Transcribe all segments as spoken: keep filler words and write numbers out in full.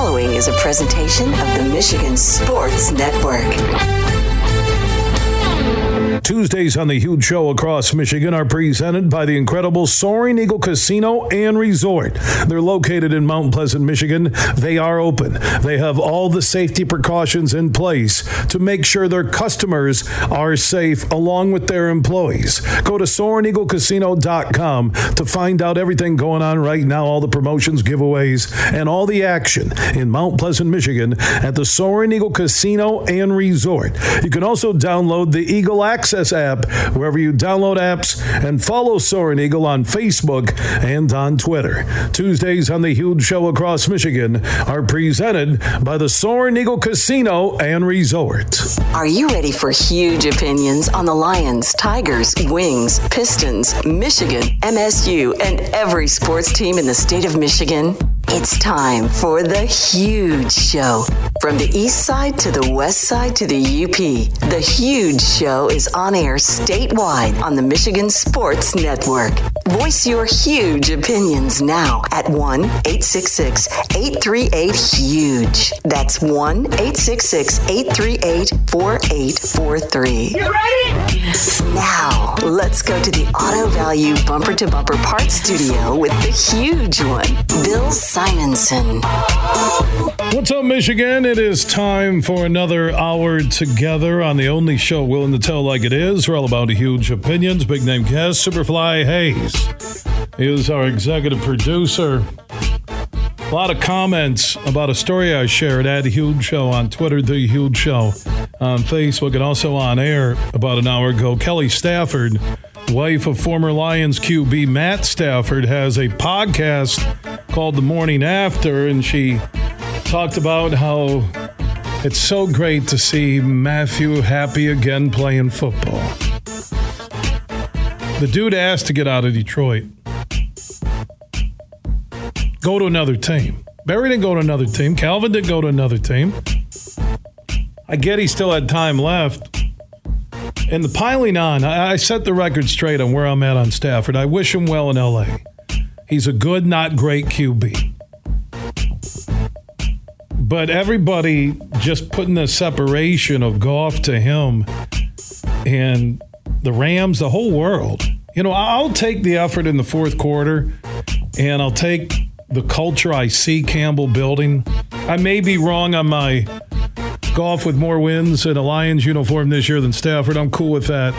following is a presentation of the Michigan Sports Network. Tuesdays on the Huge Show across Michigan are presented by the incredible Soaring Eagle Casino and Resort. They're located in Mount Pleasant, Michigan. They are open. They have all the safety precautions in place to make sure their customers are safe along with their employees. Go to soaring eagle casino dot com to find out everything going on right now, all the promotions, giveaways, and all the action in Mount Pleasant, Michigan at the Soaring Eagle Casino and Resort. You can also download the Eagle Access app wherever you download apps and follow Soaring Eagle on Facebook and on Twitter. Tuesdays on the Huge Show across Michigan are presented by the Soaring Eagle Casino and Resort. Are you ready for huge opinions on the Lions, Tigers, Wings, Pistons, Michigan, M S U, and every sports team in the state of Michigan? It's time for the Huge Show. From the east side to the west side to the U P, the Huge Show is on air statewide on the Michigan Sports Network. Voice your huge opinions now at one eight six six, eight three eight, HUGE. That's one eight six six, eight three eight, four eight four three. You ready? Now, let's go to the Auto Value Bumper to Bumper Parts Studio with the huge one, Bill Simonson. What's up, Michigan? It is time for another hour together on the only show willing to tell like it is. We're all about huge opinions. Big name guest, Superfly Hayes is our executive producer. A lot of comments about a story I shared at Huge Show on Twitter, The Huge Show on Facebook, and also on air about an hour ago. Kelly Stafford, wife of former Lions Q B Matt Stafford, has a podcast called The Morning After, and she talked about how it's so great to see Matthew happy again playing football. The dude asked to get out of Detroit. Go to another team. Barry didn't go to another team. Calvin didn't go to another team. I get he still had time left. And the piling on, I, I set the record straight on where I'm at on Stafford. I wish him well in L A. He's a good, not great Q B. But everybody just putting the separation of Goff to him and the Rams, the whole world. You know, I'll take the effort in the fourth quarter, and I'll take the culture I see Campbell building. I may be wrong on my Goff with more wins in a Lions uniform this year than Stafford. I'm cool with that.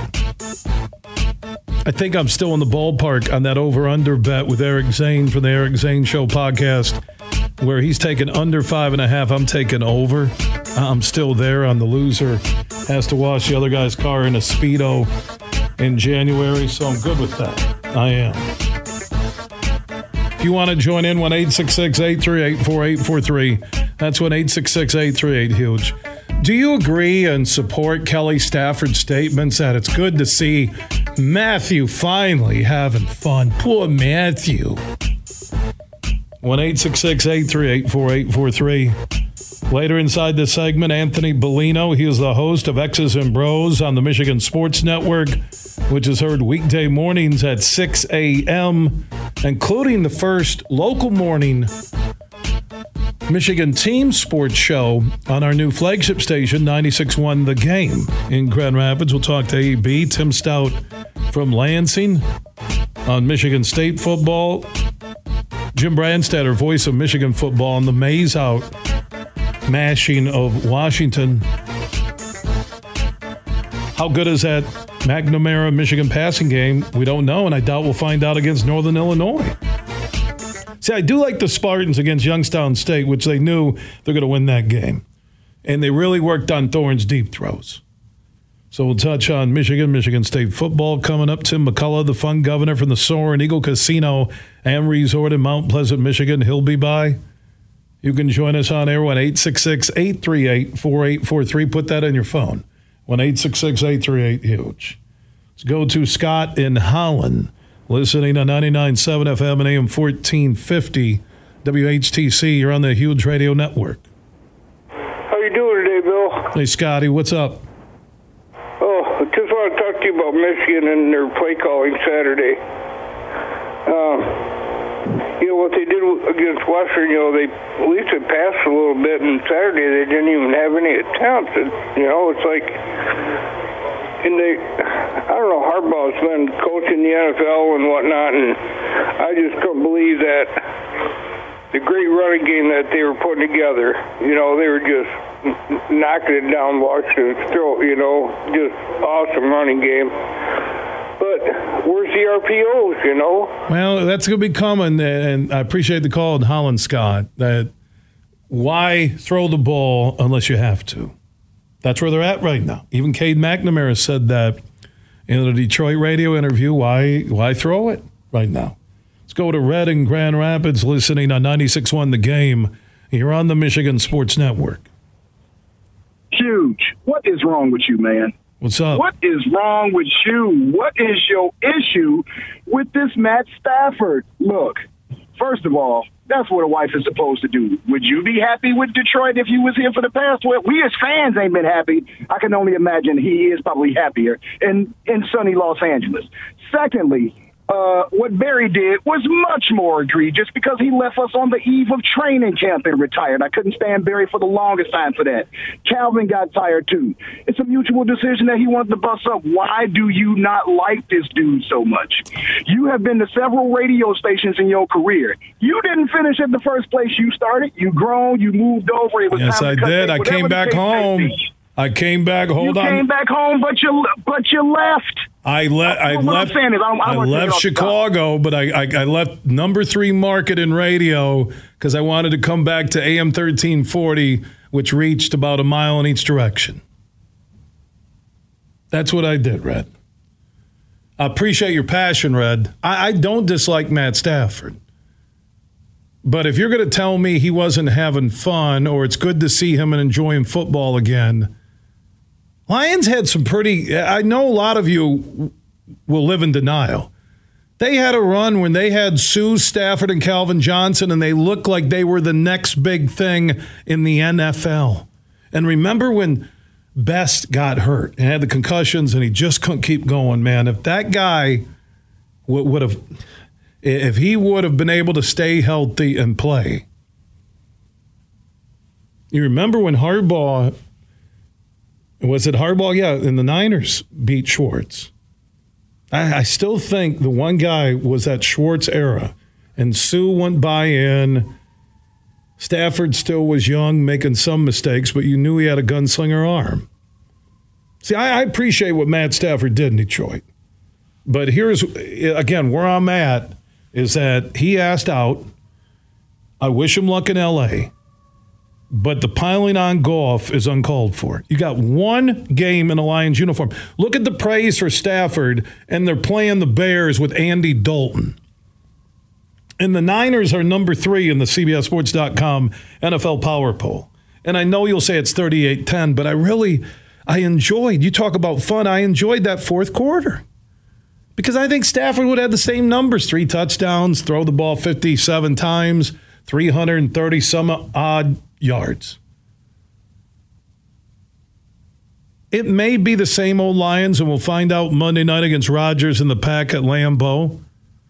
I think I'm still in the ballpark on that over-under bet with Eric Zane from the Eric Zane Show podcast, where he's taking under five and a half. I'm taking over. I'm still there on the loser. Has to wash the other guy's car in a Speedo in January, so I'm good with that. I am. If you want to join in, one eight six six, eight three eight, four eight four three. That's one eight six six, eight three eight, HUGE. Do you agree and support Kelly Stafford's statements that it's good to see Matthew finally having fun? Poor Matthew. one eight six six, eight three eight, four eight four three. Later inside this segment, Anthony Bellino. He is the host of X's and Bros on the Michigan Sports Network, which is heard weekday mornings at six a.m., including the first local morning Michigan team sports show on our new flagship station, ninety-six point one The Game in Grand Rapids. We'll talk to A B, Tim Stout from Lansing on Michigan State football. Jim Brandstatter, voice of Michigan football, on the Maze Out mashing of Washington. How good is that McNamara Michigan passing game? We don't know, and I doubt we'll find out against Northern Illinois. See, I do like the Spartans against Youngstown State, which they knew they're going to win that game. And they really worked on Thorne's deep throws. So we'll touch on Michigan, Michigan State football coming up. Tim McCullough, the fun governor from the Soaring Eagle Casino and Resort in Mount Pleasant, Michigan. He'll be by. You can join us on air, one eight six six, eight three eight, four eight four three. Put that on your phone, one eight six six, eight three eight, HUGE. Let's go to Scott in Holland, listening on ninety-nine point seven F M and A M fourteen fifty W H T C. You're on the Huge Radio Network. How you doing today, Bill? Hey, Scotty, what's up? Oh, I just want to talk to you about Michigan and their play calling Saturday. Um, you know, what they did against Western, you know, they at least they passed a little bit, and Saturday they didn't even have any attempts. It, you know, it's like, and they, I don't know, Harbaugh's been coaching the N F L and whatnot, and I just couldn't believe that the great running game that they were putting together, you know, they were just knocking it down Washington's throat, you know, just awesome running game. But where's the R P Os, you know? Well, that's going to be coming, and I appreciate the call in Holland, Scott, that why throw the ball unless you have to? That's where they're at right now. Even Cade McNamara said that in the Detroit radio interview. Why, why throw it right now? Let's go to Red in Grand Rapids, listening on ninety-six point one The Game. You're on the Michigan Sports Network. Huge. What is wrong with you, man? What's up? What is wrong with you? What is your issue with this Matt Stafford? Look, first of all, that's what a wife is supposed to do. Would you be happy with Detroit if you was here for the past? Well, we as fans ain't been happy. I can only imagine he is probably happier in, in sunny Los Angeles. Secondly, Uh, what Barry did was much more egregious because he left us on the eve of training camp and retired. I couldn't stand Barry for the longest time for that. Calvin got tired, too. It's a mutual decision that he wanted to bust up. Why do you not like this dude so much? You have been to several radio stations in your career. You didn't finish at the first place you started. You grown, you moved over. It was yes, time I to cut did. bait, I came back home. I came back. Hold you on. You came back home, but you but you left. I, le- I what left. I'm saying is, I, I, I left Chicago, but I, I I left number three market in radio because I wanted to come back to A M thirteen forty, which reached about a mile in each direction. That's what I did, Red. I appreciate your passion, Red. I, I don't dislike Matt Stafford. But if you're going to tell me he wasn't having fun or it's good to see him and enjoying football again, Lions had some pretty – I know a lot of you will live in denial. They had a run when they had Sue Stafford and Calvin Johnson, and they looked like they were the next big thing in the N F L. And remember when Best got hurt and had the concussions and he just couldn't keep going, man. If that guy w- would have – if he would have been able to stay healthy and play. You remember when Harbaugh – was it Harbaugh? Yeah, and the Niners beat Schwartz. I, I still think the one guy was that Schwartz era. And Sue went by in. Stafford still was young, making some mistakes, but you knew he had a gunslinger arm. See, I, I appreciate what Matt Stafford did in Detroit. But here's, again, where I'm at is that he asked out. I wish him luck in L A, but the piling on golf is uncalled for. You got one game in a Lions uniform. Look at the praise for Stafford, and they're playing the Bears with Andy Dalton. And the Niners are number three in the C B S Sports dot com N F L Power Poll. And I know you'll say it's thirty-eight ten, but I really, I enjoyed, you talk about fun, I enjoyed that fourth quarter. Because I think Stafford would have the same numbers, three touchdowns, throw the ball fifty-seven times, three hundred thirty some odd yards. It may be the same old Lions, and we'll find out Monday night against Rodgers and the Pack at Lambeau.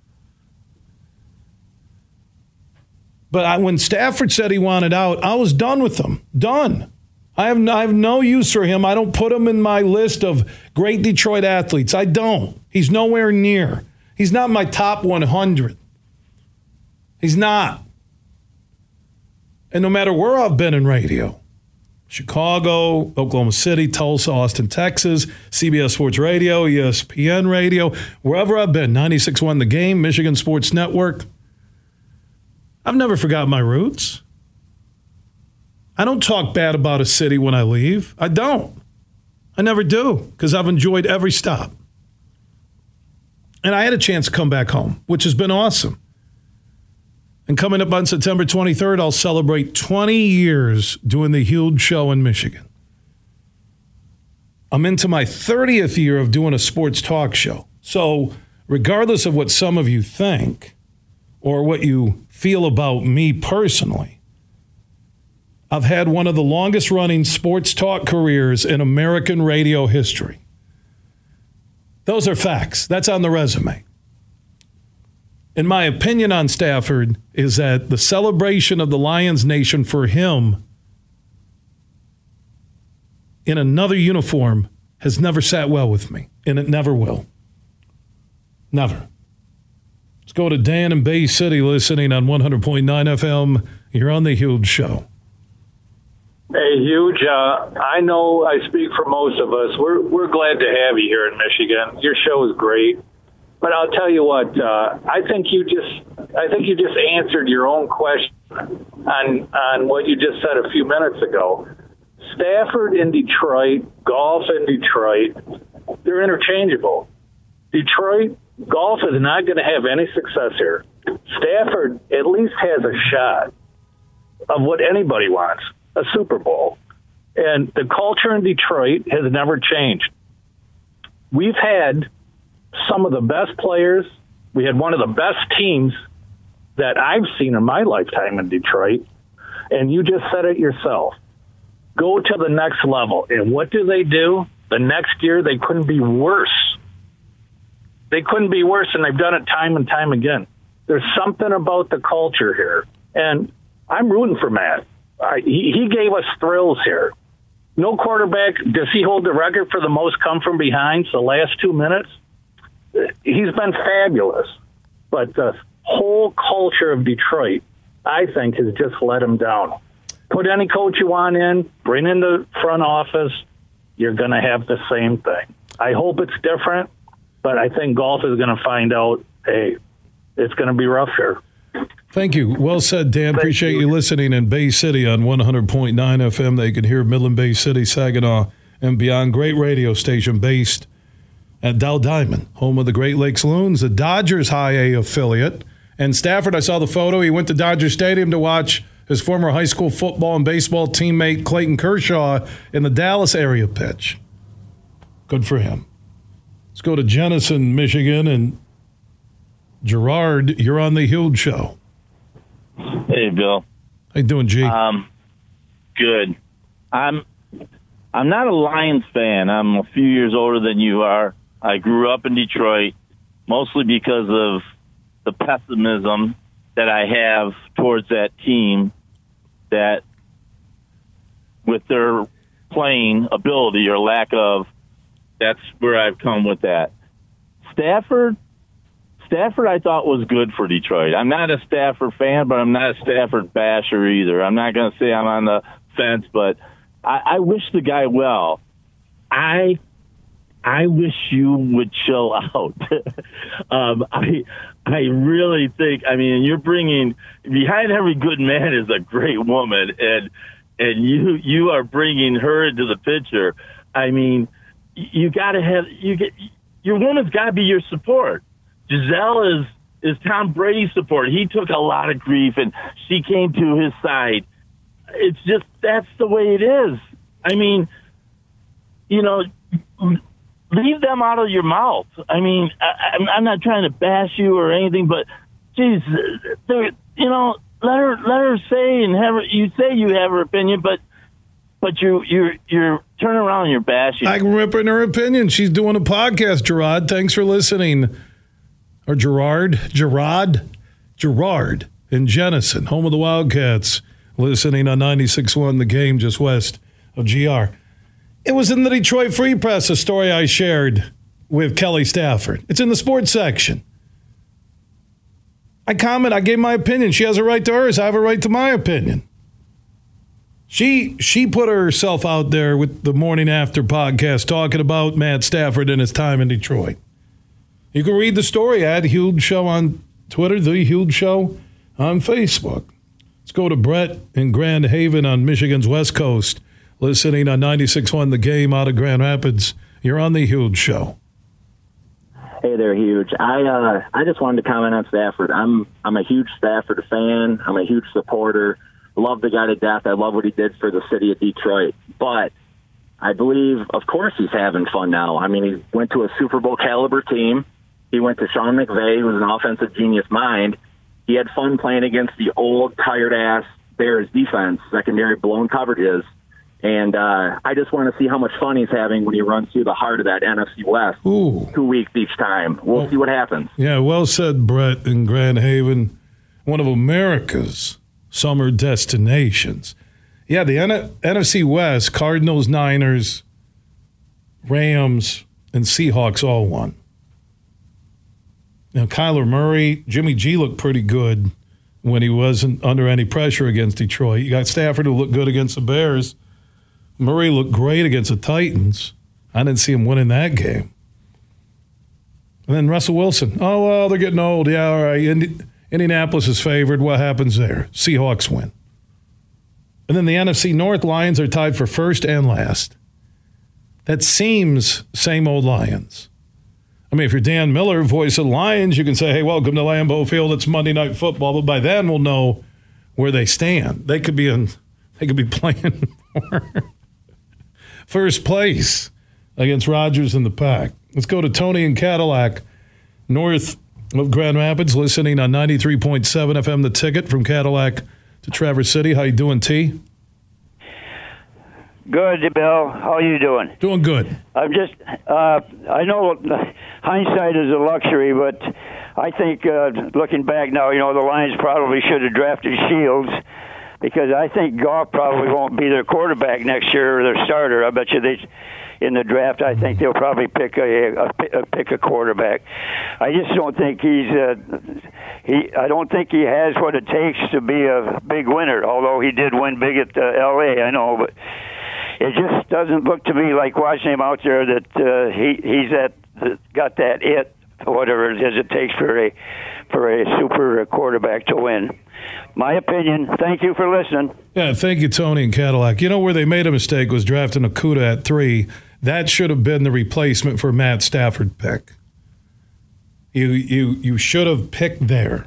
But I, when Stafford said he wanted out, I was done with him. Done. I have, I have no use for him. I don't put him in my list of great Detroit athletes. I don't. He's nowhere near. He's not my top one hundred. He's not. And no matter where I've been in radio, Chicago, Oklahoma City, Tulsa, Austin, Texas, C B S Sports Radio, E S P N Radio, wherever I've been, ninety-six point one The Game, Michigan Sports Network, I've never forgotten my roots. I don't talk bad about a city when I leave. I don't. I never do, because I've enjoyed every stop. And I had a chance to come back home, which has been awesome. And coming up on September twenty-third, I'll celebrate twenty years doing the Huge Show in Michigan. I'm into my thirtieth year of doing a sports talk show. So regardless of what some of you think or what you feel about me personally, I've had one of the longest running sports talk careers in American radio history. Those are facts. That's on the resume. And my opinion on Stafford is that the celebration of the Lions Nation for him in another uniform has never sat well with me, and it never will. Never. Let's go to Dan in Bay City listening on one hundred point nine F M. You're on The Huge Show. Hey, Huge. Uh, I know I speak for most of us. We're we're glad to have you here in Michigan. Your show is great. But I'll tell you what, uh, I think you just I think you just answered your own question on on what you just said a few minutes ago. Stafford in Detroit, Goff in Detroit, they're interchangeable. Detroit, Goff is not going to have any success here. Stafford at least has a shot of what anybody wants, a Super Bowl. And the culture in Detroit has never changed. We've had some of the best players. We had one of the best teams that I've seen in my lifetime in Detroit. And you just said it yourself. Go to the next level. And what do they do? The next year, they couldn't be worse. They couldn't be worse, and they've done it time and time again. There's something about the culture here. And I'm rooting for Matt. I, he, he gave us thrills here. No quarterback. Does he hold the record for the most come from behind the last two minutes? He's been fabulous. But the whole culture of Detroit, I think, has just let him down. Put any coach you want in, bring in the front office, you're going to have the same thing. I hope it's different, but I think Goff is going to find out, hey, it's going to be rough here. Thank you. Well said, Dan. Thank Appreciate you. you listening in Bay City on one hundred point nine F M. They can hear Midland Bay City, Saginaw, and beyond. Great radio station based at Dow Diamond, home of the Great Lakes Loons, the Dodgers High A affiliate. And Stafford, I saw the photo. He went to Dodger Stadium to watch his former high school football and baseball teammate Clayton Kershaw in the Dallas area pitch. Good for him. Let's go to Jenison, Michigan, and Gerard, you're on The Huge Show. Hey, Bill. How you doing, G? Um, good. I'm I'm not a Lions fan. I'm a few years older than you are. I grew up in Detroit, mostly because of the pessimism that I have towards that team, that with their playing ability or lack of, that's where I've come with that. Stafford, Stafford I thought was good for Detroit. I'm not a Stafford fan, but I'm not a Stafford basher either. I'm not going to say I'm on the fence, but I, I wish the guy well. I I wish you would chill out. um, I I really think, I mean, you're bringing, behind every good man is a great woman, and and you you are bringing her into the picture. I mean, you got to have, you get, your woman's got to be your support. Giselle is, is Tom Brady's support. He took a lot of grief, and she came to his side. It's just, that's the way it is. I mean, you know, leave them out of your mouth. I mean, I, I'm not trying to bash you or anything, but geez, you know, let her let her say and have her. You say you have her opinion, but but you you're you're turning around and you're bashing. I can rip in her opinion. She's doing a podcast. Gerard, thanks for listening. Or Gerard, Gerard, Gerard in Jenison, home of the Wildcats, listening on ninety-six point one The Game, just west of G R. It was in the Detroit Free Press, a story I shared with Kelly Stafford. It's in the sports section. I comment, I gave my opinion. She has a right to hers. I have a right to my opinion. She she put herself out there with the Morning After podcast talking about Matt Stafford and his time in Detroit. You can read the story at Huge Show on Twitter, The Huge Show on Facebook. Let's go to Brett in Grand Haven on Michigan's West Coast, listening on ninety-six point one The Game out of Grand Rapids. You're on The Huge Show. Hey there, Huge. I uh, I just wanted to comment on Stafford. I'm I'm a huge Stafford fan. I'm a huge supporter. Love the guy to death. I love what he did for the city of Detroit. But I believe, of course, he's having fun now. I mean, he went to a Super Bowl caliber team. He went to Sean McVay, who's an offensive genius mind. He had fun playing against the old, tired-ass Bears defense, secondary blown coverages. And uh, I just want to see how much fun he's having when he runs through the heart of that N F C West. Ooh. Two weeks each time. We'll well, see what happens. Yeah, well said, Brett in Grand Haven, one of America's summer destinations. Yeah, the N- NFC West, Cardinals, Niners, Rams, and Seahawks all won. Now, Kyler Murray, Jimmy G looked pretty good when he wasn't under any pressure against Detroit. You got Stafford who looked good against the Bears. Murray looked great against the Titans. I didn't see him winning that game. And then Russell Wilson. Oh, well, they're getting old. Yeah, all right. Indi- Indianapolis is favored. What happens there? Seahawks win. And then the N F C North, Lions are tied for first and last. That seems same old Lions. I mean, if you're Dan Miller, voice of the Lions, you can say, hey, welcome to Lambeau Field. It's Monday Night Football. But by then, we'll know where they stand. They could be in. They could be playing for first place against Rodgers and the Pack. Let's go to Tony in Cadillac, north of Grand Rapids, listening on ninety-three point seven F M, The Ticket from Cadillac to Traverse City. How you doing, T? Good, Bill. How are you doing? Doing good. I'm just, uh, I know hindsight is a luxury, but I think uh, looking back now, you know, the Lions probably should have drafted Shields, because I think Goff probably won't be their quarterback next year or their starter. I bet you they, in the draft, I think they'll probably pick a, a, a pick a quarterback. I just don't think he's uh, he. I don't think he has what it takes to be a big winner. Although he did win big at uh, L A, I know, but it just doesn't look to me like watching him out there that uh, he he's at got that it, whatever it is it takes for a for a super quarterback to win. My opinion. Thank you for listening. Yeah, thank you, Tony in Cadillac. You know where they made a mistake was drafting Okudah at three. That should have been the replacement for Matt Stafford pick. You you you should have picked there.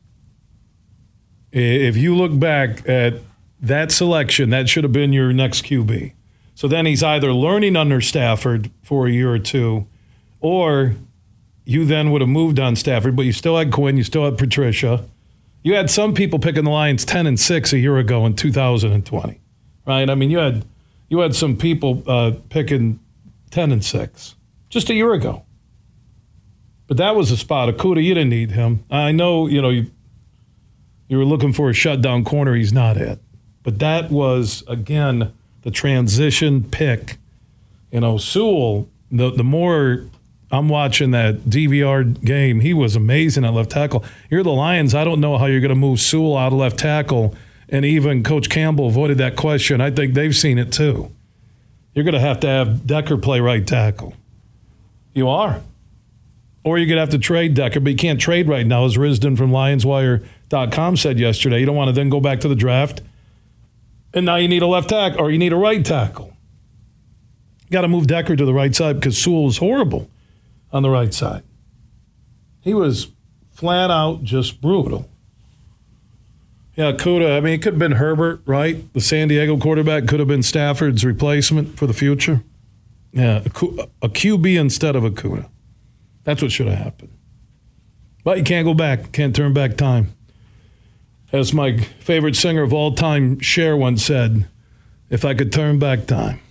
If you look back at that selection, that should have been your next Q B. So then he's either learning under Stafford for a year or two, or you then would have moved on Stafford, but you still had Quinn, you still had Patricia. You had some people picking the Lions ten and six a year ago in two thousand twenty, right? I mean, you had you had some people uh, picking ten and six just a year ago. But that was a spot. Okudah, you didn't need him. I know, you know, you you were looking for a shutdown corner. He's not it. But that was, again, the transition pick. You know, Sewell, the the more I'm watching that D V R game, he was amazing at left tackle. You're the Lions. I don't know how you're going to move Sewell out of left tackle. And even Coach Campbell avoided that question. I think they've seen it too. You're going to have to have Decker play right tackle. You are. Or you're going to have to trade Decker, but you can't trade right now, as Risden from Lions Wire dot com said yesterday. You don't want to then go back to the draft, and now you need a left tackle, or you need a right tackle. You got to move Decker to the right side because Sewell was horrible on the right side. He was flat out just brutal. Yeah, Okudah, I mean, it could have been Herbert, right? The San Diego quarterback could have been Stafford's replacement for the future. Yeah, a Q B instead of Okudah. That's what should have happened. But you can't go back. Can't turn back time. As my favorite singer of all time, Cher, once said, if I could turn back time.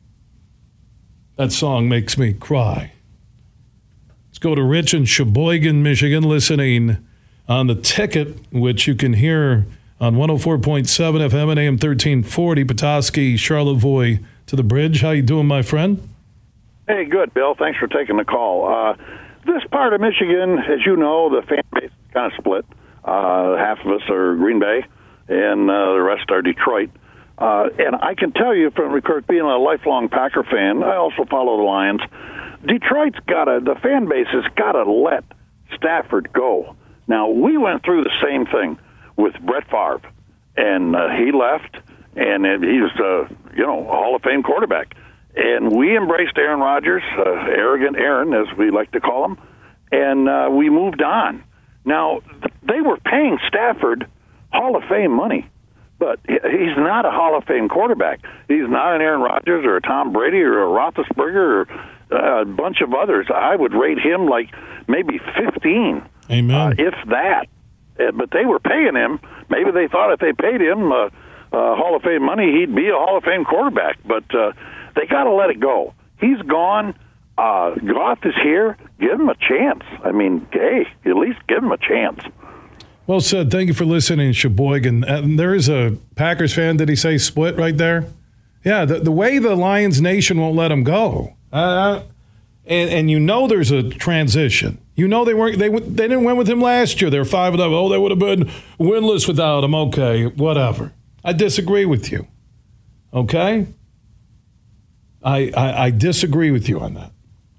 That song makes me cry. Let's go to Rich in Sheboygan, Michigan, listening on The Ticket, which you can hear on one oh four point seven F M and A M thirteen forty, Petoskey, Charlevoix to the Bridge. How you doing, my friend? Hey, good, Bill. Thanks for taking the call. Uh, this part of Michigan, as you know, the fan base is kind of split. Uh, half of us are Green Bay, and uh, the rest are Detroit. Uh, and I can tell you from being a lifelong Packer fan, I also follow the Lions. Detroit's got to, the fan base has got to let Stafford go. Now, we went through the same thing with Brett Favre, and uh, he left, and it, he was, uh, you know, a Hall of Fame quarterback. And we embraced Aaron Rodgers, uh, arrogant Aaron, as we like to call him, and uh, we moved on. Now, they were paying Stafford Hall of Fame money, but he's not a Hall of Fame quarterback. He's not an Aaron Rodgers or a Tom Brady or a Roethlisberger or uh, a bunch of others. I would rate him like maybe fifteen, Amen. Uh, if that. Uh, but they were paying him. Maybe they thought if they paid him uh, uh, Hall of Fame money, he'd be a Hall of Fame quarterback. But uh, they got to let it go. He's gone. Uh, Goff is here. Give him a chance. I mean, hey, at least give him a chance. Well said. Thank you for listening, Sheboygan. And there is a Packers fan, did he say split right there? Yeah, the, the way the Lions Nation won't let him go. Uh, and, and you know there's a transition. You know they weren't they they didn't win with him last year. They were five and oh. Oh, they would have been winless without him. Okay, whatever. I disagree with you. Okay? I I, I disagree with you on that.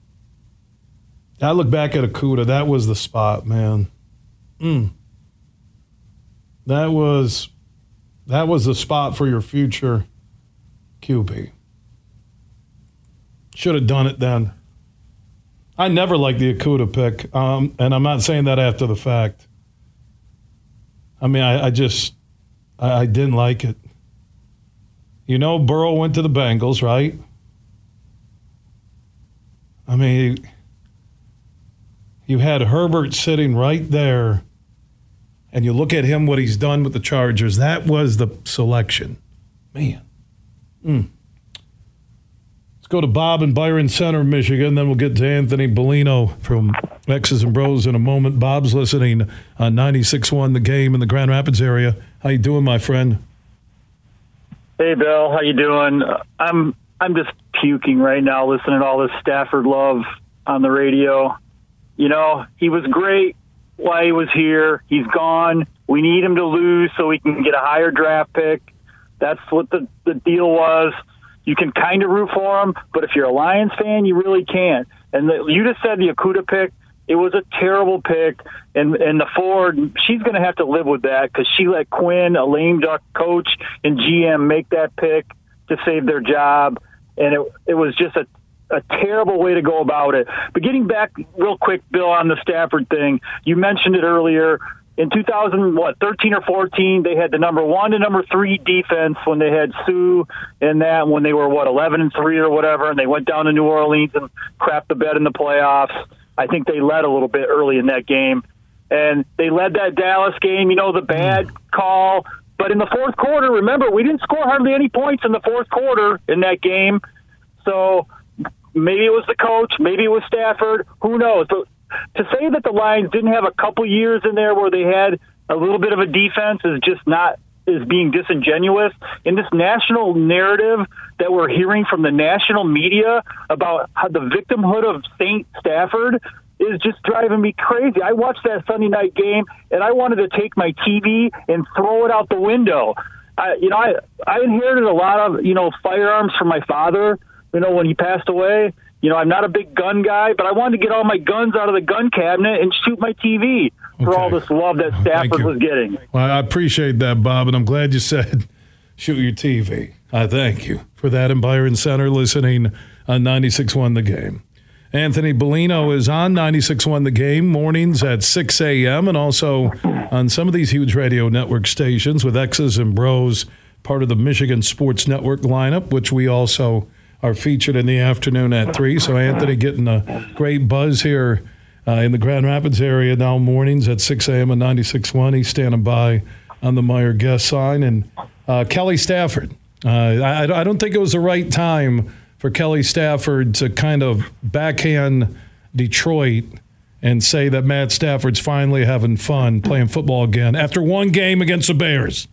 I look back at Okudah. That was the spot, man. Mm. That was that was the spot for your future Q B. Should have done it then. I never liked the Okudah pick, um, and I'm not saying that after the fact. I mean, I, I just I, I didn't like it. You know, Burrow went to the Bengals, right? I mean, you had Herbert sitting right there, and you look at him, what he's done with the Chargers. That was the selection. Man. Mm. Let's go to Bob in Byron Center, Michigan. Then we'll get to Anthony Bellino from X's and Bros in a moment. Bob's listening on ninety-six point one The Game in the Grand Rapids area. How you doing, my friend? Hey, Bill. How you doing? I'm I'm just puking right now listening to all this Stafford love on the radio. You know, he was great while he was here. He's gone. We need him to lose so we can get a higher draft pick. That's what the, the deal was. You can kind of root for him, but if you're a Lions fan, you really can't. And the, you just said the Okudah pick, it was a terrible pick. And, and the Ford, she's going to have to live with that because she let Quinn, a lame duck coach and G M, make that pick to save their job. And it it was just a, a terrible way to go about it. But getting back real quick, Bill, on the Stafford thing, you mentioned it earlier. In two thousand, what, thirteen or fourteen, they had the number one and number three defense when they had Sue and that, when they were, what, eleven and three or whatever, and they went down to New Orleans and crapped the bed in the playoffs. I think they led a little bit early in that game. And they led that Dallas game, you know, the bad call. But in the fourth quarter, remember, we didn't score hardly any points in the fourth quarter in that game. So maybe it was the coach, maybe it was Stafford, who knows. But to say that the Lions didn't have a couple years in there where they had a little bit of a defense is just not is being disingenuous. In this national narrative that we're hearing from the national media about how the victimhood of Saint Stafford is just driving me crazy. I watched that Sunday night game, and I wanted to take my T V and throw it out the window. I, you know, I, I inherited a lot of, you know, firearms from my father, you know, when he passed away. You know, I'm not a big gun guy, but I wanted to get all my guns out of the gun cabinet and shoot my T V for okay. all this love that Stafford was getting. Well, I appreciate that, Bob, and I'm glad you said shoot your T V. I thank you for that in Byron Center, listening on ninety-six point one The Game. Anthony Bellino is on ninety-six point one The Game mornings at six a.m. and also on some of these huge radio network stations with X's and Bros, part of the Michigan Sports Network lineup, which we also are featured in the afternoon at three. So Anthony getting a great buzz here uh, in the Grand Rapids area now mornings at six a.m. and ninety-six point one. He's standing by on the Meyer guest sign. And uh, Kelly Stafford. Uh, I, I don't think it was the right time for Kelly Stafford to kind of backhand Detroit and say that Matt Stafford's finally having fun playing football again after one game against the Bears.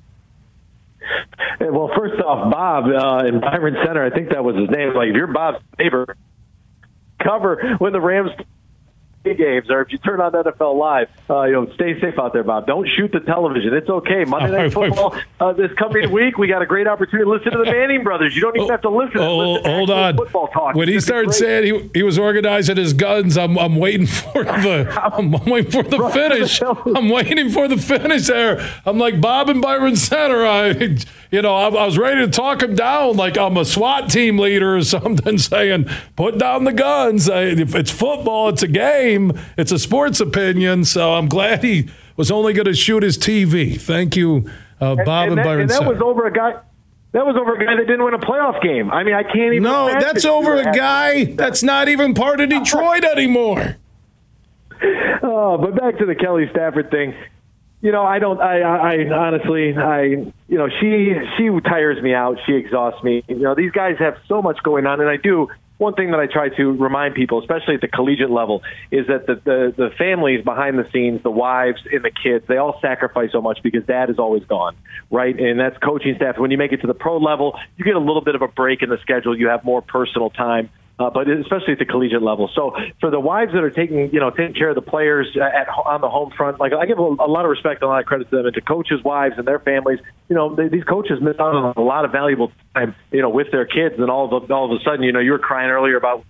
Well, first off, Bob uh, in Byron Center, I think that was his name. Like, if you're Bob's neighbor, cover when the Rams games, or if you turn on N F L Live, uh, you know, stay safe out there, Bob. Don't shoot the television. It's okay. Monday Night Football uh, this coming week, we got a great opportunity to listen to the Manning brothers. You don't even have to listen. Oh, listen hold on. Football talk. When he started saying he, he was organizing his guns, I'm I'm waiting for the I'm, I'm waiting for the finish. I'm waiting for the finish there. I'm like Bob in Byron Center. I you know I, I was ready to talk him down like I'm a SWAT team leader or something, saying put down the guns. I, if it's football, it's a game. It's a sports opinion, so I'm glad he was only going to shoot his T V. Thank you, uh, Bob and, and, and that, Byron. And that Center. was over a guy. That was over a guy that didn't win a playoff game. I mean, I can't even. No, that's over a guy that's not even part of Detroit anymore. Oh, but back to the Kelly Stafford thing. You know, I don't. I, I honestly, I you know, she she tires me out. She exhausts me. You know, these guys have so much going on, and I do. One thing that I try to remind people, especially at the collegiate level, is that the, the, the families behind the scenes, the wives and the kids, they all sacrifice so much because dad is always gone, right? And that's coaching staff. When you make it to the pro level, you get a little bit of a break in the schedule. You have more personal time. Uh, but especially at the collegiate level. So for the wives that are taking, you know, taking care of the players at on the home front, like I give a, a lot of respect and a lot of credit to them, and to coaches' wives and their families. You know, they, these coaches miss out on a lot of valuable time, you know, with their kids, and all of all of a sudden, you know, you were crying earlier about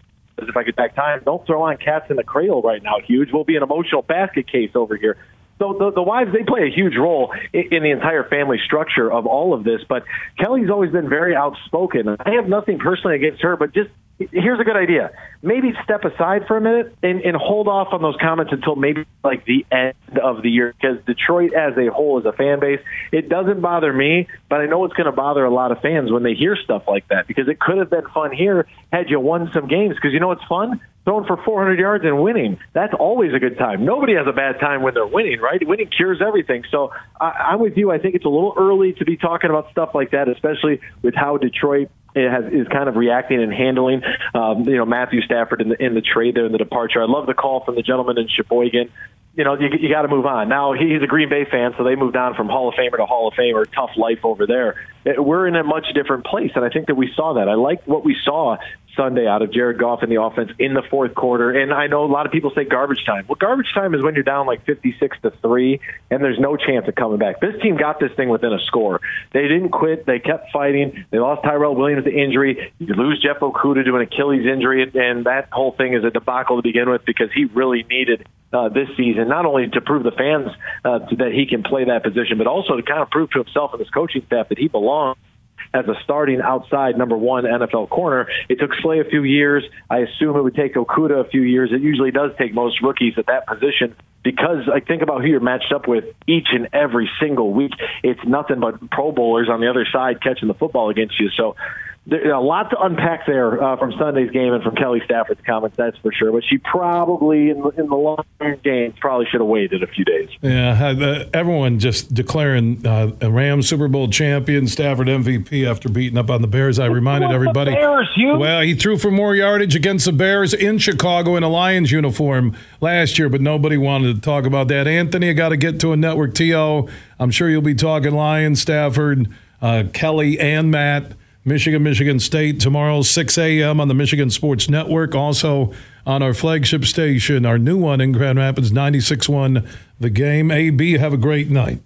if I could back time. Don't throw on Cats in the Cradle right now, huge. We'll be an emotional basket case over here. So the, the wives, they play a huge role in, in the entire family structure of all of this. But Kelly's always been very outspoken. I have nothing personally against her, but just here's a good idea. Maybe step aside for a minute and, and hold off on those comments until maybe like the end of the year, because Detroit as a whole is a fan base. It doesn't bother me, but I know it's going to bother a lot of fans when they hear stuff like that, because it could have been fun here had you won some games, because you know what's fun? Throwing for four hundred yards and winning. That's always a good time. Nobody has a bad time when they're winning, right? Winning cures everything. So I, I'm with you. I think it's a little early to be talking about stuff like that, especially with how Detroit It has, is kind of reacting and handling, um, you know, Matthew Stafford in the in the trade there, in the departure. I love the call from the gentleman in Sheboygan. You know, you, you got to move on. Now, he's a Green Bay fan, so they moved on from Hall of Famer to Hall of Famer. Tough life over there. We're in a much different place, and I think that we saw that. I liked what we saw Sunday out of Jared Goff in the offense in the fourth quarter. And I know a lot of people say garbage time. Well, garbage time is when you're down like fifty-six to three, and there's no chance of coming back. This team got this thing within a score. They didn't quit. They kept fighting. They lost Tyrell Williams to injury. You lose Jeff Okudah to an Achilles injury, and that whole thing is a debacle to begin with, because he really needed uh, this season, not only to prove the fans uh, that he can play that position, but also to kind of prove to himself and his coaching staff that he belongs as a starting outside number one N F L corner. It took Slay a few years. I assume it would take Okudah a few years. It usually does take most rookies at that position, because I think about who you're matched up with each and every single week. It's nothing but Pro Bowlers on the other side catching the football against you. So there's a lot to unpack there uh, from Sunday's game and from Kelly Stafford's comments, that's for sure. But she probably, in, in the long game, probably should have waited a few days. Yeah, uh, everyone just declaring uh, a Rams Super Bowl champion, Stafford M V P after beating up on the Bears. I reminded everybody. Bears, you? Well, he threw for more yardage against the Bears in Chicago in a Lions uniform last year, but nobody wanted to talk about that. Anthony, I got to get to a network T O. I'm sure you'll be talking Lions, Stafford, uh, Kelly, and Matt. Michigan, Michigan State tomorrow, six a.m. on the Michigan Sports Network. Also on our flagship station, our new one in Grand Rapids, ninety-six point one The Game. A B, have a great night.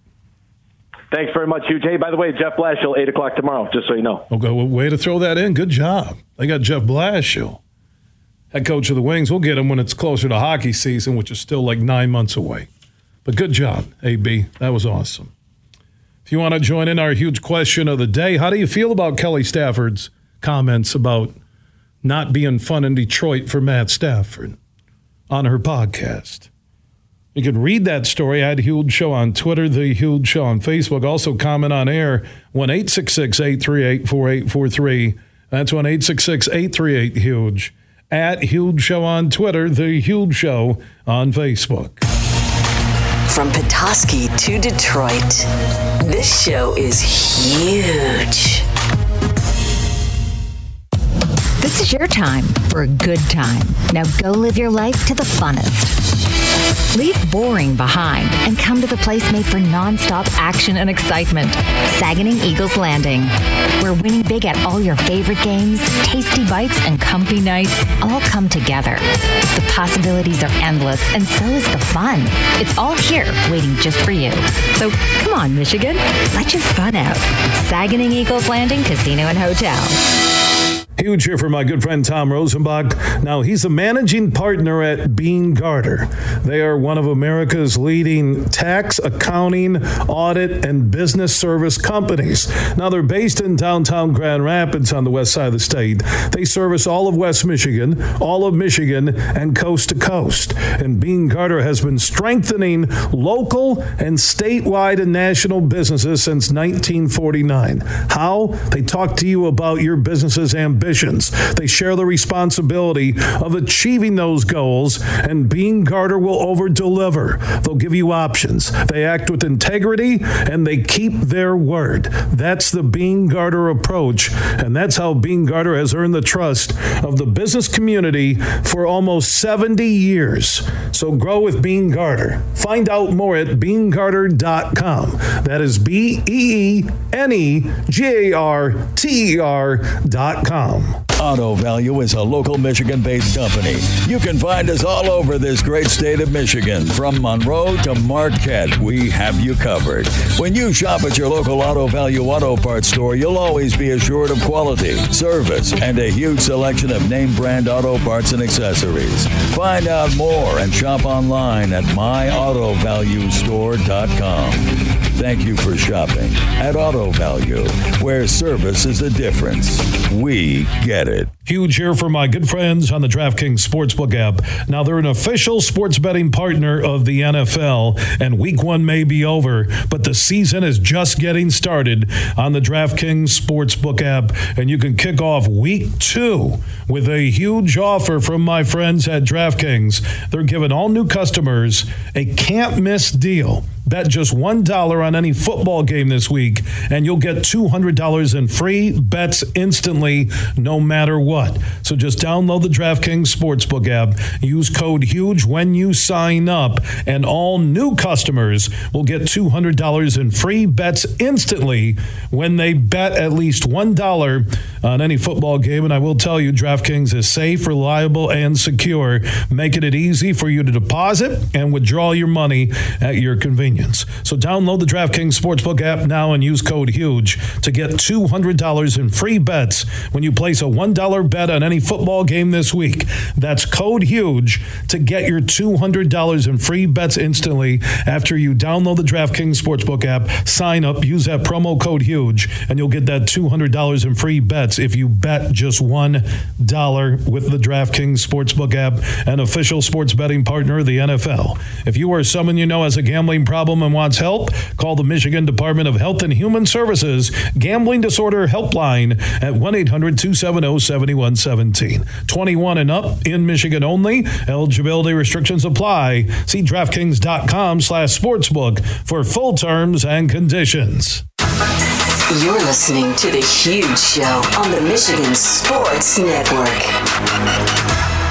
Thanks very much, Hugh. Hey, by the way, Jeff Blashill, eight o'clock tomorrow, just so you know. Okay, well, way to throw that in. Good job. They got Jeff Blashill, head coach of the Wings. We'll get him when it's closer to hockey season, which is still like nine months away. But good job, A B. That was awesome. If you want to join in our huge question of the day, how do you feel about Kelly Stafford's comments about not being fun in Detroit for Matt Stafford on her podcast? You can read that story at Huge Show on Twitter, The Huge Show on Facebook. Also comment on air, one eight six six, eight three eight, four eight four three. That's one eight six six, eight three eight, HUGE. At Huge Show on Twitter, The Huge Show on Facebook. From Petoskey to Detroit, this show is huge. This is your time for a good time. Now go live your life to the funnest. Leave boring behind and come to the place made for nonstop action and excitement. Saginaw Eagles Landing, where winning big at all your favorite games, tasty bites, and comfy nights all come together. The possibilities are endless, and so is the fun. It's all here waiting just for you. So come on, Michigan, let your fun out. Saginaw Eagles Landing Casino and Hotel. Huge here for my good friend Tom Rosenbach. Now, he's a managing partner at Bean Carter. They are one of America's leading tax, accounting, audit, and business service companies. Now, they're based in downtown Grand Rapids on the west side of the state. They service all of West Michigan, all of Michigan, and coast to coast. And Bean Carter has been strengthening local and statewide and national businesses since nineteen forty-nine. How? They talk to you about your business's ambition ambitions. They share the responsibility of achieving those goals, and Beene Garter will over-deliver. They'll give you options. They act with integrity, and they keep their word. That's the Beene Garter approach, and that's how Beene Garter has earned the trust of the business community for almost seventy years. So grow with Beene Garter. Find out more at beene garter dot com. That is B E E N E G A R T E R dot com. Auto Value is a local Michigan-based company. You can find us all over this great state of Michigan. From Monroe to Marquette, we have you covered. When you shop at your local Auto Value auto parts store, you'll always be assured of quality, service, and a huge selection of name-brand auto parts and accessories. Find out more and shop online at my auto value store dot com. Thank you for shopping at Auto Value, where service is the difference. We get it. Huge here for my good friends on the DraftKings Sportsbook app. Now, they're an official sports betting partner of the N F L, and week one may be over, but the season is just getting started on the DraftKings Sportsbook app, and you can kick off week two with a huge offer from my friends at DraftKings. They're giving all new customers a can't-miss deal. Bet just one dollar on any football game this week, and you'll get two hundred dollars in free bets instantly, no matter what. So just download the DraftKings Sportsbook app, use code HUGE when you sign up, and all new customers will get two hundred dollars in free bets instantly when they bet at least one dollar on any football game. And I will tell you, DraftKings is safe, reliable, and secure, making it easy for you to deposit and withdraw your money at your convenience. So download the DraftKings Sportsbook app now and use code HUGE to get two hundred dollars in free bets when you place a one dollar bet on any football game this week. That's code HUGE to get your two hundred dollars in free bets instantly after you download the DraftKings Sportsbook app, sign up, use that promo code HUGE, and you'll get that two hundred dollars in free bets if you bet just one dollar with the DraftKings Sportsbook app, an official sports betting partner of the N F L. If you or someone you know has a gambling problem and wants help, call the Michigan Department of Health and Human Services Gambling Disorder Helpline at one eight hundred two seven zero seven one one seven. twenty-one and up in Michigan only. Eligibility restrictions apply. See DraftKings.com slash sportsbook for full terms and conditions. You're listening to The Huge Show on the Michigan Sports Network.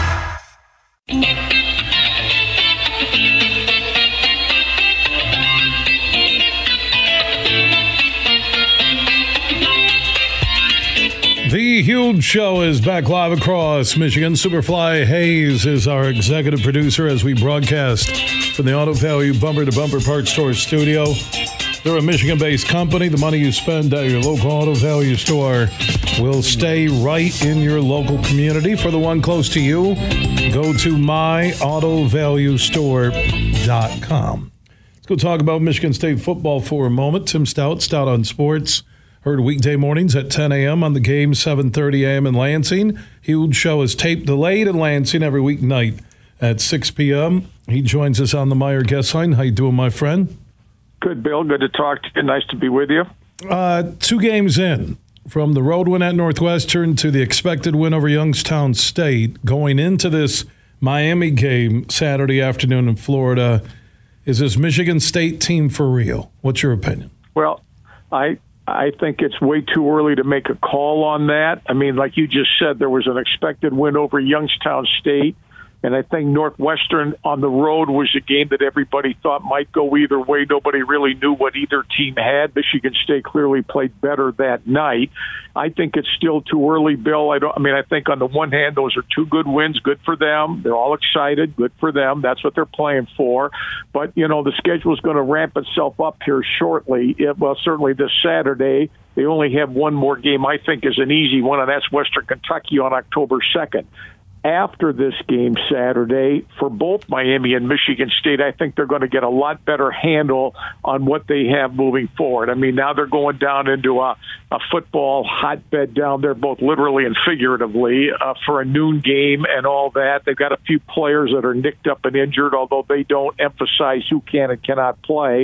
The Huge Show is back live across Michigan. Superfly Hayes is our executive producer as we broadcast from the Auto Value Bumper to Bumper Parts Store studio. They're a Michigan-based company. The money you spend at your local Auto Value store will stay right in your local community. For the one close to you, go to my auto value store dot com. Let's go talk about Michigan State football for a moment. Tim Stout, Stout on Sports. Heard weekday mornings at ten a.m. on the game, seven thirty a.m. in Lansing. Huge Show is tape delayed in Lansing every weeknight at six p.m. He joins us on the Meyer guest line. How you doing, my friend? Good, Bill. Good to talk to you. Nice to be with you. Uh, two games in, from the road win at Northwestern to the expected win over Youngstown State, going into this Miami game Saturday afternoon in Florida. Is this Michigan State team for real? What's your opinion? Well, I... I think it's way too early to make a call on that. I mean, like you just said, there was an expected win over Youngstown State, and I think Northwestern on the road was a game that everybody thought might go either way. Nobody really knew what either team had. Michigan State clearly played better that night. I think it's still too early, Bill. I don't. I mean, I think on the one hand, those are two good wins. Good for them. They're all excited. Good for them. That's what they're playing for. But, you know, the schedule is going to ramp itself up here shortly. It, well, certainly this Saturday. They only have one more game I think is an easy one, and that's Western Kentucky on October second. After this game Saturday, for both Miami and Michigan State, I think they're going to get a lot better handle on what they have moving forward. I mean, now they're going down into a, a football hotbed down there, both literally and figuratively, uh, for a noon game and all that. They've got a few players that are nicked up and injured, although they don't emphasize who can and cannot play.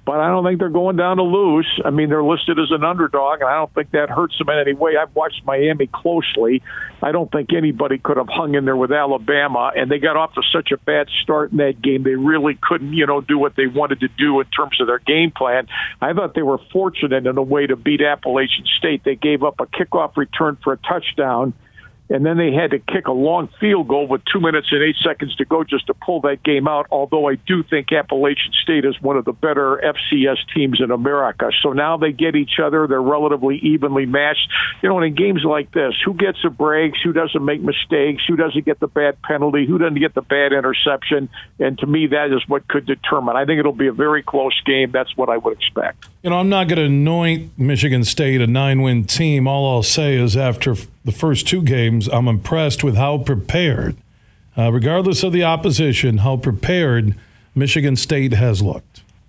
but I don't think they're going down to lose. I mean, they're listed as an underdog, and I don't think that hurts them in any way. I've watched Miami closely. I don't think anybody could have hung in there with Alabama, and they got off to such a bad start in that game. They really couldn't, you know, do what they wanted to do in terms of their game plan. I thought they were fortunate in a way to beat Appalachian State. They gave up a kickoff return for a touchdown, and then they had to kick a long field goal with two minutes and eight seconds to go just to pull that game out, although I do think Appalachian State is one of the better F C S teams in America. So now they get each other. They're relatively evenly matched. You know, and in games like this, who gets the breaks, who doesn't make mistakes, who doesn't get the bad penalty, who doesn't get the bad interception, and to me, that is what could determine. I think it'll be a very close game. That's what I would expect. You know, I'm not going to anoint Michigan State a nine-win team. All I'll say is after the first two games, I'm impressed with how prepared, uh, regardless of the opposition, how prepared Michigan State has looked.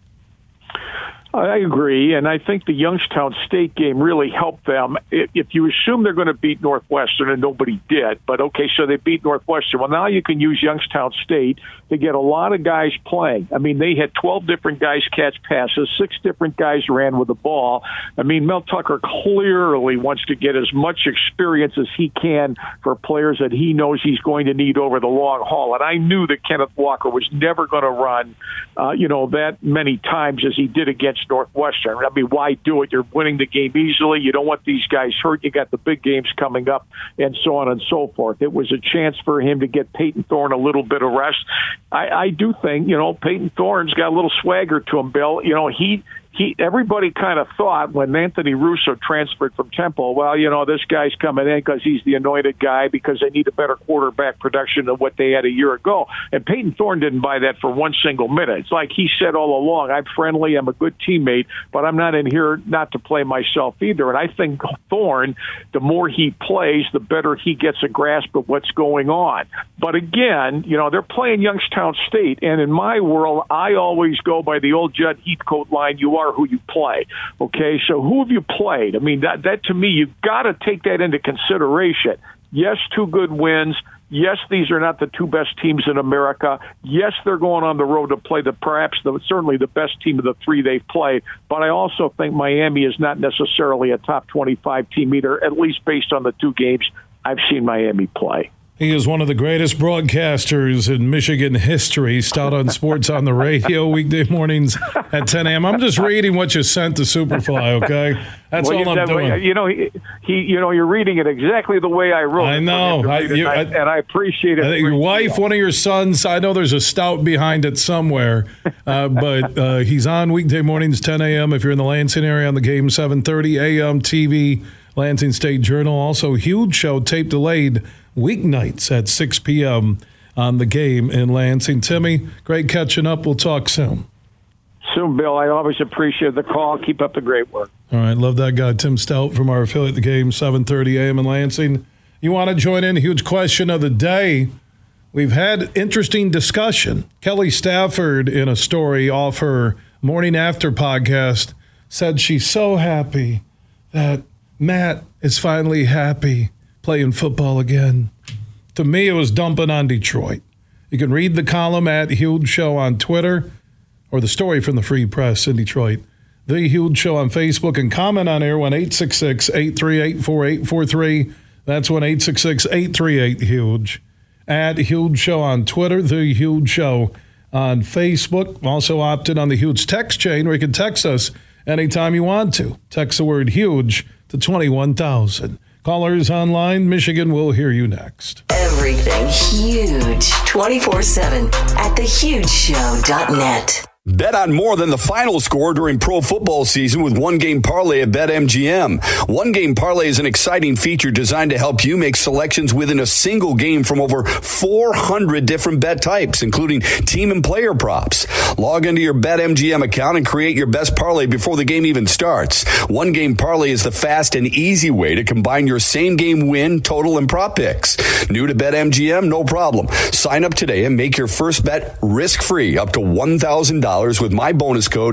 I agree, and I think the Youngstown State game really helped them. If you assume they're going to beat Northwestern, and nobody did, but okay, so they beat Northwestern. Well, now you can use Youngstown State to get a lot of guys playing. I mean, they had twelve different guys catch passes, six different guys ran with the ball. I mean, Mel Tucker clearly wants to get as much experience as he can for players that he knows he's going to need over the long haul. And I knew that Kenneth Walker was never going to run, uh, you know, that many times as he did against Northwestern. I mean, why do it? You're winning the game easily. You don't want these guys hurt. You got the big games coming up and so on and so forth. It was a chance for him to get Peyton Thorne a little bit of rest. I, I do think, you know, Peyton Thorne's got a little swagger to him, Bill. You know, he He, everybody kind of thought when Anthony Russo transferred from Temple, well, you know, this guy's coming in because he's the anointed guy because they need a better quarterback production than what they had a year ago. And Peyton Thorne didn't buy that for one single minute. It's like he said all along, I'm friendly, I'm a good teammate, but I'm not in here not to play myself either. And I think Thorne, the more he plays, the better he gets a grasp of what's going on. But again, you know, they're playing Youngstown State, and in my world, I always go by the old Judd Heathcote line, you are who you play. Okay, so who have you played? I mean, that, that to me, you've got to take that into consideration. Yes, two good wins. Yes, these are not the two best teams in America. Yes, they're going on the road to play the perhaps the, certainly the best team of the three they've played. But I also think Miami is not necessarily a top twenty-five team either, at least based on the two games I've seen Miami play. He is one of the greatest broadcasters in Michigan history. Stout on Sports on the Radio, weekday mornings at ten a.m. I'm just reading what you sent to Superfly, okay? That's well, all I'm doing. You know, he, he, you know, you're reading it exactly the way I wrote it. I know. I, it, you, and, I, I, and I appreciate it. I think your wife, deal. one of your sons, I know there's a Stout behind it somewhere, uh, but uh, he's on weekday mornings, ten a.m. If you're in the Lansing area on the game, seven thirty a.m. T V, Lansing State Journal. Also, huge show, tape delayed, weeknights at six p.m. on the game in Lansing. Timmy, great catching up. We'll talk soon. Soon, Bill. I always appreciate the call. Keep up the great work. All right. Love that guy, Tim Stout from our affiliate, The Game, seven thirty a.m. in Lansing. You want to join in? Huge question of the day. We've had interesting discussion. Kelly Stafford, in a story off her Morning After podcast, said she's so happy that Matt is finally happy playing football again. To me, it was dumping on Detroit. You can read the column at Huge Show on Twitter or the story from the Free Press in Detroit. The Huge Show on Facebook and comment on air one eight six six, eight three eight, four eight four three. That's one eight six six, eight three eight, HUGE. At Huge Show on Twitter, The Huge Show on Facebook. Also opted on the Huge text chain where you can text us anytime you want to. Text the word HUGE to twenty-one thousand. Callers online, Michigan will hear you next. Everything huge, twenty-four seven at the huge show dot net. Bet on more than the final score during pro football season with One Game Parlay at BetMGM. One Game Parlay is an exciting feature designed to help you make selections within a single game from over four hundred different bet types, including team and player props. Log into your BetMGM account and create your best parlay before the game even starts. One Game Parlay is the fast and easy way to combine your same game win, total, and prop picks. New to BetMGM? No problem. Sign up today and make your first bet risk-free up to one thousand dollars with my bonus code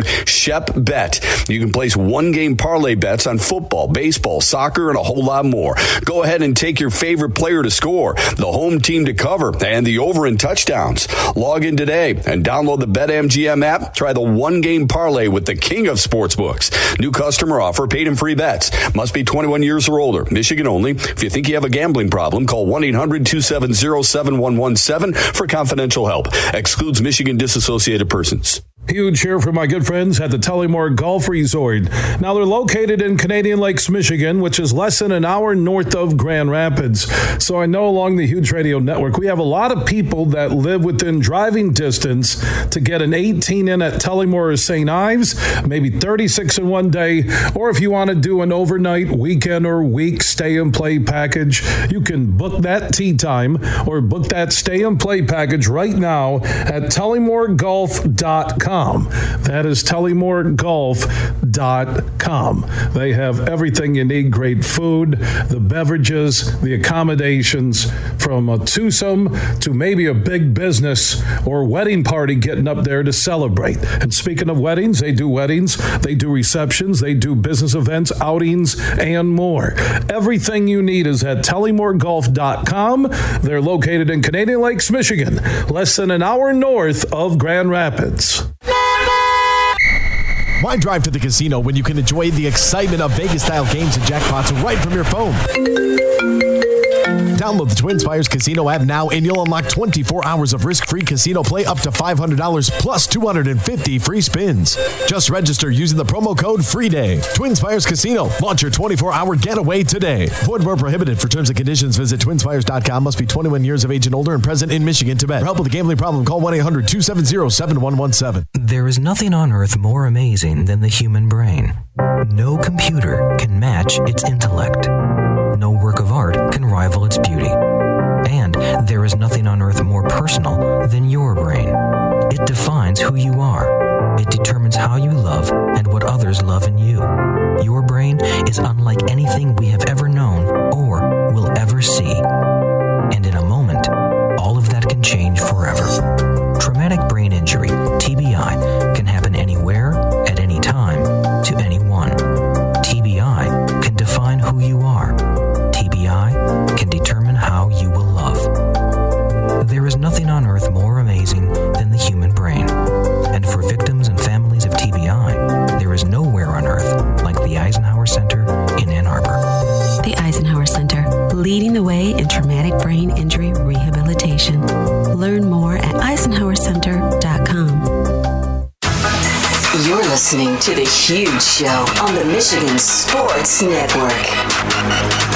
SHEPBET. You can place one-game parlay bets on football, baseball, soccer, and a whole lot more. Go ahead and take your favorite player to score, the home team to cover, and the over in touchdowns. Log in today and download the BetMGM BetMGM app, try the one-game parlay with the king of sportsbooks. New customer offer, paid in free bets. Must be twenty-one years or older. Michigan only. If you think you have a gambling problem, call one eight hundred two seven zero seven one one seven for confidential help. Excludes Michigan disassociated persons. Huge here for my good friends at the Tullymore Golf Resort. Now, they're located in Canadian Lakes, Michigan, which is less than an hour north of Grand Rapids. So I know along the Huge Radio Network, we have a lot of people that live within driving distance to get an eighteen in at Tullymore or Saint Ives, maybe thirty-six in one day, or if you want to do an overnight, weekend, or week stay-and-play package, you can book that tee time or book that stay-and-play package right now at tullymore golf dot com. That is tullymore golf dot com. They have everything you need, great food, the beverages, the accommodations, from a twosome to maybe a big business or wedding party getting up there to celebrate. And speaking of weddings, they do weddings, they do receptions, they do business events, outings, and more. Everything you need is at tullymore golf dot com. They're located in Canadian Lakes, Michigan, less than an hour north of Grand Rapids. Why drive to the casino when you can enjoy the excitement of Vegas-style games and jackpots right from your phone? Download the TwinSpires Casino app now and you'll unlock twenty-four hours of risk-free casino play up to five hundred dollars plus two hundred fifty free spins. Just register using the promo code FREEDAY. TwinSpires Casino. Launch your twenty-four hour getaway today. Void where prohibited. For terms and conditions, visit twin spires dot com. Must be twenty-one years of age and older and present in Michigan to bet. For help with a gambling problem, call one eight hundred two seven zero seven one one seven. There is nothing on earth more amazing than the human brain. No computer can match its intellect. No work of art can rival its beauty. And there is nothing on earth more personal than your brain. It defines who you are. It determines how you love and what others love in you. Your brain is unlike anything we have ever known or will ever see. And in a moment, all of that can change forever. Traumatic brain injury, T B I, can happen anywhere, at any time, to anyone. T B I can define who you are. T B I can determine how you will love. There is nothing on earth more amazing than the human brain. And for victims and families of T B I, there is nowhere on earth like the Eisenhower Center in Ann Arbor. The Eisenhower Center, leading the way in traumatic brain injury rehabilitation. Learn more at eisenhower center dot com. You're listening to The Huge Show on the Michigan Sports Network.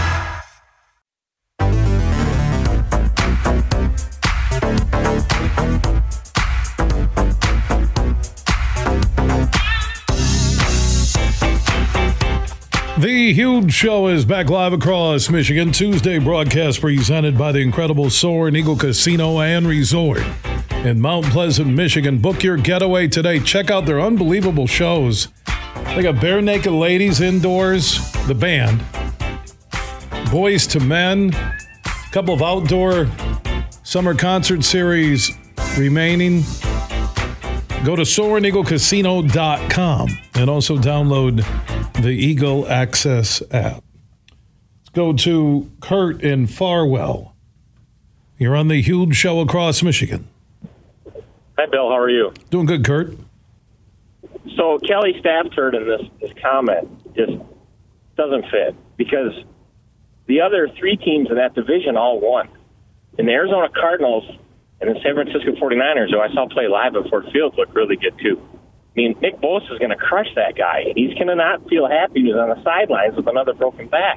The Huge Show is back live across Michigan. Tuesday broadcast presented by the incredible Soaring Eagle Casino and Resort in Mount Pleasant, Michigan. Book your getaway today. Check out their unbelievable shows. They got Bare Naked Ladies indoors, the band, Boys to Men, a couple of outdoor summer concert series remaining. Go to soaring eagle casino dot com and also download the Eagle Access app. Let's go to Kurt in Farwell. You're on the Huge Show across Michigan. Hi, Bill. How are you? Doing good, Kurt. So Kelly Stafford in this, this comment just doesn't fit because the other three teams in that division all won. And the Arizona Cardinals and the San Francisco forty-niners, who I saw play live at Ford Field, look really good too. I mean, Nick Bosa is going to crush that guy. He's going to not feel happy he's on the sidelines with another broken back.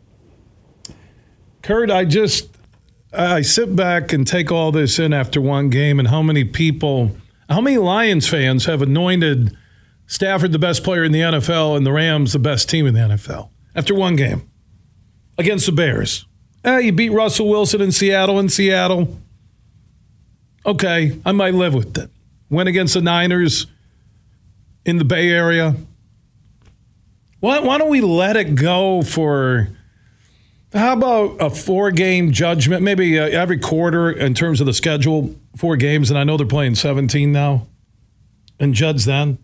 Kurt, I just I sit back and take all this in after one game and how many people, how many Lions fans have anointed Stafford the best player in the N F L and the Rams the best team in the N F L after one game against the Bears. Eh, you beat Russell Wilson in Seattle in Seattle. Okay, I might live with it. Went against the Niners in the Bay Area. Why, why don't we let it go for, how about a four-game judgment, maybe uh, every quarter in terms of the schedule, four games, and I know they're playing seventeen now, and judge then?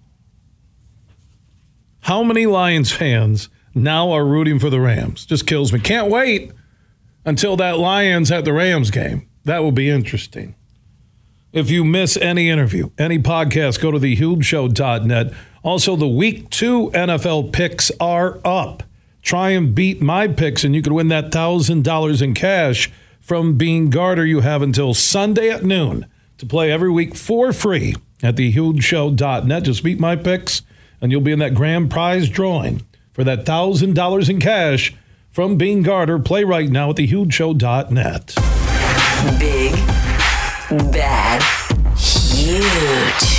How many Lions fans now are rooting for the Rams? Just kills me. Can't wait until that Lions at the Rams game. That will be interesting. If you miss any interview, any podcast, go to the huge show dot net. Also, the week two N F L picks are up. Try and beat my picks, and you could win that one thousand dollars in cash from Bean Garter. You have until Sunday at noon to play every week for free at the huge show dot net. Just beat my picks, and you'll be in that grand prize drawing for that one thousand dollars in cash from Bean Garter. Play right now at the huge show dot net. Big, bad, huge.